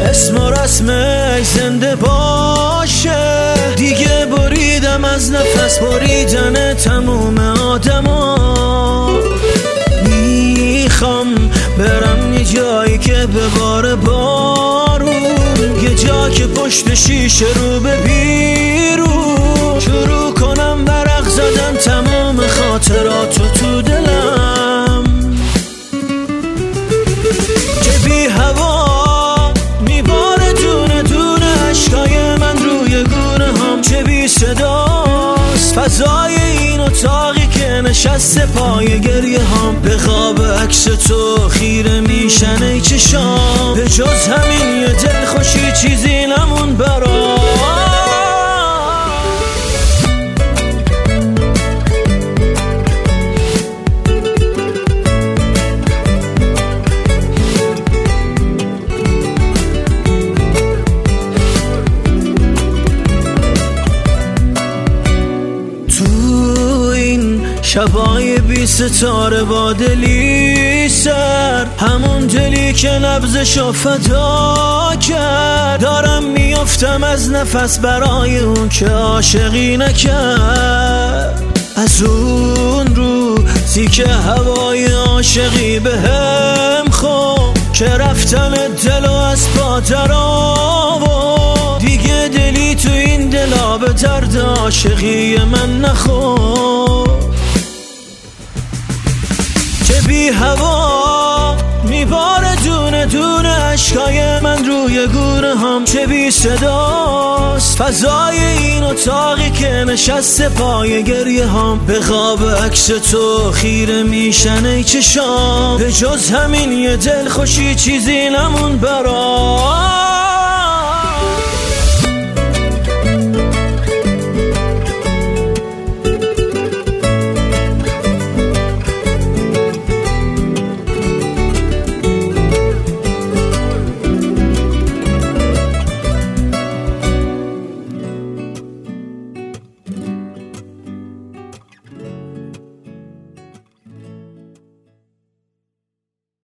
اسم و رسمش زنده باشه. دیگه بریدم از نفس بریدن تموم آدما. میخوام برم یه جایی که بباره بارون، یه جا که پشت شیشه رو به بیرون، شروع کنم ورق زدن تمام خاطراتو تو دلم. که بی هوا میباره دونه دونه عشقای من روی گونه هم، چه بی صداست فضای این اتاقی که نشسته پای گریه هم. به خواب عکس تو خیره میشن ای چشام، به جز همین یه دل خوشی چیزی نمون برام. شبای بی ستاره با دلی سر، همون دلی که نبضشو فدا کرد. دارم میافتم از نفس برای اون که عاشقی نکرد. از اون روزی که هوای عاشقی بهم خورد، که رفتن دلو از پا در آورد. دیگه دلی تو این دلا به درد عاشقی من نخورد. که بی هوا میباره دونه دونه عشقای من روی گونه هم، چه بی صداست فضای این اتاقی که نشسته پای گریه هم. به خواب عکس تو خیره میشن ای چشام، به جز همین یه دل خوشی چیزی نمون برام.